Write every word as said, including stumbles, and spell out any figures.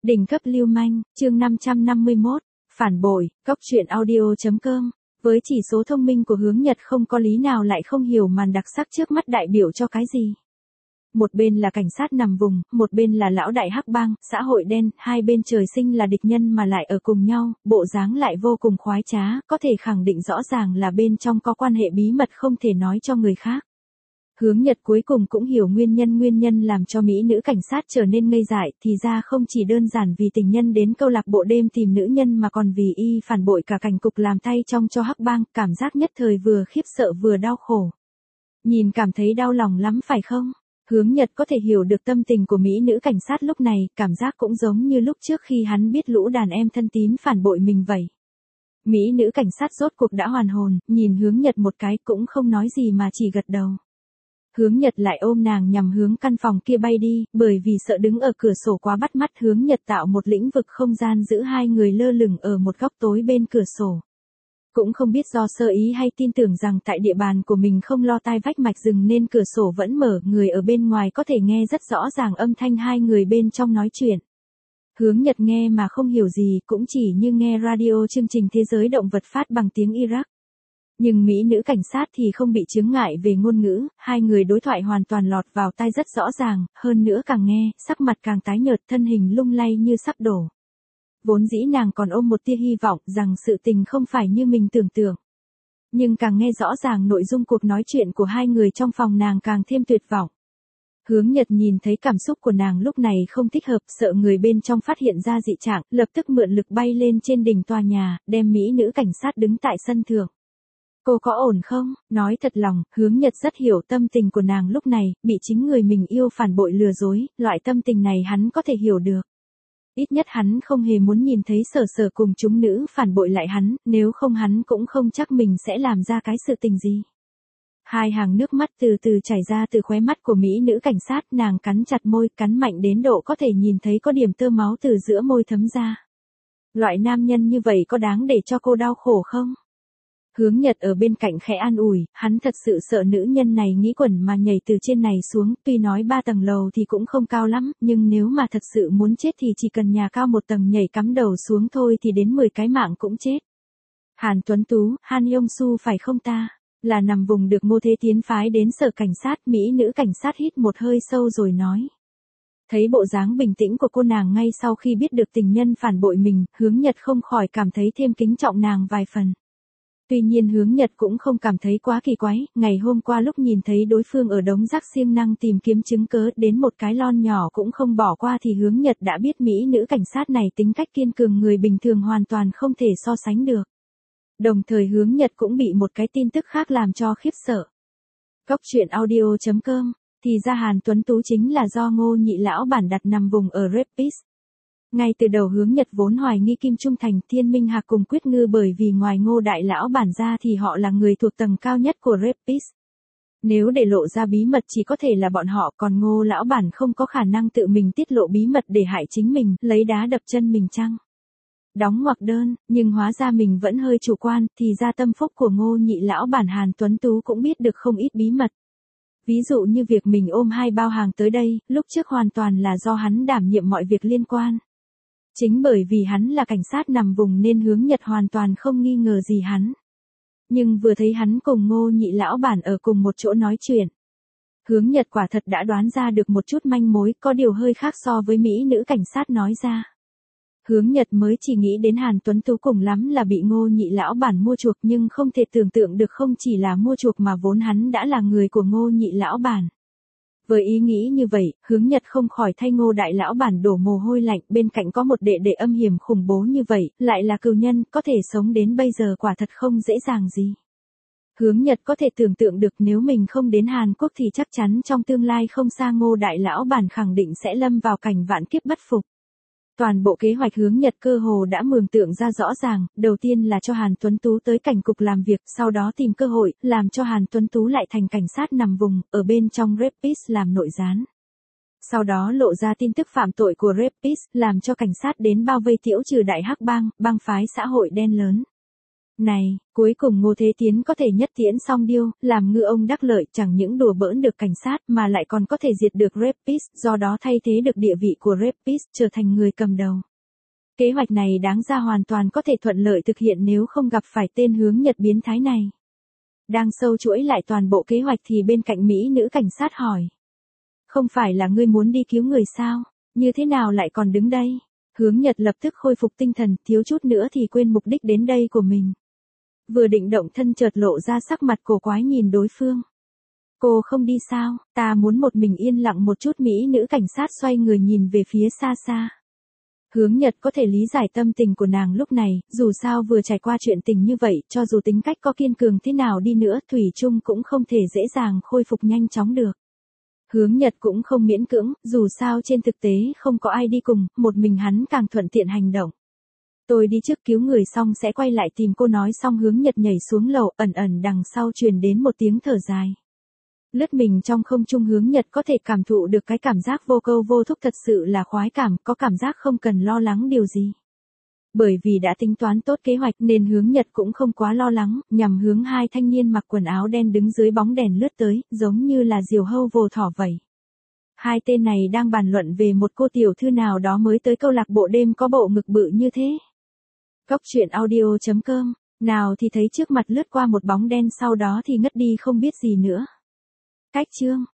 Đỉnh cấp lưu manh, chương năm trăm năm mươi mốt, phản bội, cóc truyện audio chấm com. Với chỉ số thông minh của Hướng Nhật không có lý nào lại không hiểu màn đặc sắc trước mắt đại biểu cho cái gì. Một bên là cảnh sát nằm vùng, một bên là lão đại hắc bang, xã hội đen, hai bên trời sinh là địch nhân mà lại ở cùng nhau, bộ dáng lại vô cùng khoái trá, có thể khẳng định rõ ràng là bên trong có quan hệ bí mật không thể nói cho người khác. Hướng Nhật cuối cùng cũng hiểu nguyên nhân nguyên nhân làm cho mỹ nữ cảnh sát trở nên ngây dại, thì ra không chỉ đơn giản vì tình nhân đến câu lạc bộ đêm tìm nữ nhân mà còn vì y phản bội cả cảnh cục làm thay trong cho hắc bang, cảm giác nhất thời vừa khiếp sợ vừa đau khổ. Nhìn cảm thấy đau lòng lắm phải không? Hướng Nhật có thể hiểu được tâm tình của mỹ nữ cảnh sát lúc này, cảm giác cũng giống như lúc trước khi hắn biết lũ đàn em thân tín phản bội mình vậy. Mỹ nữ cảnh sát rốt cuộc đã hoàn hồn, nhìn Hướng Nhật một cái cũng không nói gì mà chỉ gật đầu. Hướng Nhật lại ôm nàng nhằm hướng căn phòng kia bay đi, bởi vì sợ đứng ở cửa sổ quá bắt mắt, Hướng Nhật tạo một lĩnh vực không gian giữ hai người lơ lửng ở một góc tối bên cửa sổ. Cũng không biết do sơ ý hay tin tưởng rằng tại địa bàn của mình không lo tai vách mạch rừng nên cửa sổ vẫn mở, người ở bên ngoài có thể nghe rất rõ ràng âm thanh hai người bên trong nói chuyện. Hướng Nhật nghe mà không hiểu gì, cũng chỉ như nghe radio chương trình Thế giới động vật phát bằng tiếng Iraq. Nhưng mỹ nữ cảnh sát thì không bị chướng ngại về ngôn ngữ, hai người đối thoại hoàn toàn lọt vào tai rất rõ ràng, hơn nữa càng nghe, sắc mặt càng tái nhợt, thân hình lung lay như sắp đổ. Vốn dĩ nàng còn ôm một tia hy vọng rằng sự tình không phải như mình tưởng tượng. Nhưng càng nghe rõ ràng nội dung cuộc nói chuyện của hai người trong phòng nàng càng thêm tuyệt vọng. Hướng Nhật nhìn thấy cảm xúc của nàng lúc này không thích hợp, sợ người bên trong phát hiện ra dị trạng, lập tức mượn lực bay lên trên đỉnh tòa nhà, đem mỹ nữ cảnh sát đứng tại sân thượng. Cô có ổn không? Nói thật lòng, Hướng Nhật rất hiểu tâm tình của nàng lúc này, bị chính người mình yêu phản bội lừa dối, loại tâm tình này hắn có thể hiểu được. Ít nhất hắn không hề muốn nhìn thấy Sở Sở cùng chúng nữ phản bội lại hắn, nếu không hắn cũng không chắc mình sẽ làm ra cái sự tình gì. Hai hàng nước mắt từ từ chảy ra từ khóe mắt của mỹ nữ cảnh sát, nàng cắn chặt môi, cắn mạnh đến độ có thể nhìn thấy có điểm tơ máu từ giữa môi thấm ra. Loại nam nhân như vậy có đáng để cho cô đau khổ không? Hướng Nhật ở bên cạnh khẽ an ủi, hắn thật sự sợ nữ nhân này nghĩ quẩn mà nhảy từ trên này xuống, tuy nói ba tầng lầu thì cũng không cao lắm, nhưng nếu mà thật sự muốn chết thì chỉ cần nhà cao một tầng nhảy cắm đầu xuống thôi thì đến mười cái mạng cũng chết. Hàn Tuấn Tú, Han Yong Su phải không ta? Là nằm vùng được Ngô Thế Tiến phái đến sở cảnh sát, mỹ nữ cảnh sát hít một hơi sâu rồi nói. Thấy bộ dáng bình tĩnh của cô nàng ngay sau khi biết được tình nhân phản bội mình, Hướng Nhật không khỏi cảm thấy thêm kính trọng nàng vài phần. Tuy nhiên Hướng Nhật cũng không cảm thấy quá kỳ quái, ngày hôm qua lúc nhìn thấy đối phương ở đống rác siêng năng tìm kiếm chứng cớ đến một cái lon nhỏ cũng không bỏ qua thì Hướng Nhật đã biết mỹ nữ cảnh sát này tính cách kiên cường người bình thường hoàn toàn không thể so sánh được. Đồng thời Hướng Nhật cũng bị một cái tin tức khác làm cho khiếp sợ. Cóc truyện audio chấm com, thì ra Hàn Tuấn Tú chính là do Ngô Nhị Lão bản đặt nằm vùng ở Rapis. Ngay từ đầu Hướng Nhật vốn hoài nghi Kim Trung Thành, Thiên Minh Hạc cùng Quyết Ngư bởi vì ngoài Ngô Đại Lão bản ra thì họ là người thuộc tầng cao nhất của Rapis. Nếu để lộ ra bí mật chỉ có thể là bọn họ, còn Ngô Lão bản không có khả năng tự mình tiết lộ bí mật để hại chính mình, lấy đá đập chân mình chăng? Đóng ngoặc đơn, nhưng hóa ra mình vẫn hơi chủ quan, thì ra tâm phúc của Ngô Nhị Lão bản Hàn Tuấn Tú cũng biết được không ít bí mật. Ví dụ như việc mình ôm hai bao hàng tới đây, lúc trước hoàn toàn là do hắn đảm nhiệm mọi việc liên quan. Chính bởi vì hắn là cảnh sát nằm vùng nên Hướng Nhật hoàn toàn không nghi ngờ gì hắn. Nhưng vừa thấy hắn cùng Ngô Nhị Lão bản ở cùng một chỗ nói chuyện, Hướng Nhật quả thật đã đoán ra được một chút manh mối, có điều hơi khác so với mỹ nữ cảnh sát nói ra. Hướng Nhật mới chỉ nghĩ đến Hàn Tuấn Tú cùng lắm là bị Ngô Nhị Lão bản mua chuộc, nhưng không thể tưởng tượng được không chỉ là mua chuộc mà vốn hắn đã là người của Ngô Nhị Lão bản. Với ý nghĩ như vậy, Hướng Nhật không khỏi thay Ngô Đại Lão bản đổ mồ hôi lạnh, bên cạnh có một đệ đệ âm hiểm khủng bố như vậy, lại là cừu nhân, có thể sống đến bây giờ quả thật không dễ dàng gì. Hướng Nhật có thể tưởng tượng được nếu mình không đến Hàn Quốc thì chắc chắn trong tương lai không xa Ngô Đại Lão bản khẳng định sẽ lâm vào cảnh vạn kiếp bất phục. Toàn bộ kế hoạch Hướng Nhật cơ hồ đã mường tượng ra rõ ràng, đầu tiên là cho Hàn Tuấn Tú tới cảnh cục làm việc, sau đó tìm cơ hội, làm cho Hàn Tuấn Tú lại thành cảnh sát nằm vùng, ở bên trong Rapis làm nội gián. Sau đó lộ ra tin tức phạm tội của Rapis, làm cho cảnh sát đến bao vây tiễu trừ đại hắc bang, bang phái xã hội đen lớn. Này, cuối cùng Ngô Thế Tiến có thể nhất tiễn song điêu, làm ngư ông đắc lợi, chẳng những đùa bỡn được cảnh sát mà lại còn có thể diệt được rapist, do đó thay thế được địa vị của rapist, trở thành người cầm đầu. Kế hoạch này đáng ra hoàn toàn có thể thuận lợi thực hiện nếu không gặp phải tên hướng Nhật biến thái này. Đang sâu chuỗi lại toàn bộ kế hoạch thì bên cạnh Mỹ nữ cảnh sát hỏi. Không phải là ngươi muốn đi cứu người sao? Như thế nào lại còn đứng đây? Hướng Nhật lập tức khôi phục tinh thần, thiếu chút nữa thì quên mục đích đến đây của mình. Vừa định động thân chợt lộ ra sắc mặt cổ quái nhìn đối phương. Cô không đi sao, ta muốn một mình yên lặng một chút. Mỹ nữ cảnh sát xoay người nhìn về phía xa xa. Hướng Nhật có thể lý giải tâm tình của nàng lúc này, dù sao vừa trải qua chuyện tình như vậy, cho dù tính cách có kiên cường thế nào đi nữa, thủy chung cũng không thể dễ dàng khôi phục nhanh chóng được. Hướng Nhật cũng không miễn cưỡng, dù sao trên thực tế không có ai đi cùng, một mình hắn càng thuận tiện hành động. Tôi đi trước cứu người xong sẽ quay lại tìm cô, nói xong Hướng Nhật nhảy xuống lầu, ẩn ẩn đằng sau truyền đến một tiếng thở dài. Lướt mình trong không trung, Hướng Nhật có thể cảm thụ được cái cảm giác vô câu vô thúc thật sự là khoái cảm, có cảm giác không cần lo lắng điều gì. Bởi vì đã tính toán tốt kế hoạch nên Hướng Nhật cũng không quá lo lắng, nhằm hướng hai thanh niên mặc quần áo đen đứng dưới bóng đèn lướt tới, giống như là diều hâu vồ thỏ vậy. Hai tên này đang bàn luận về một cô tiểu thư nào đó mới tới câu lạc bộ đêm có bộ ngực bự như thế. Cốc truyện audio chấm com, nào thì thấy trước mặt lướt qua một bóng đen, sau đó thì ngất đi không biết gì nữa. Cách chương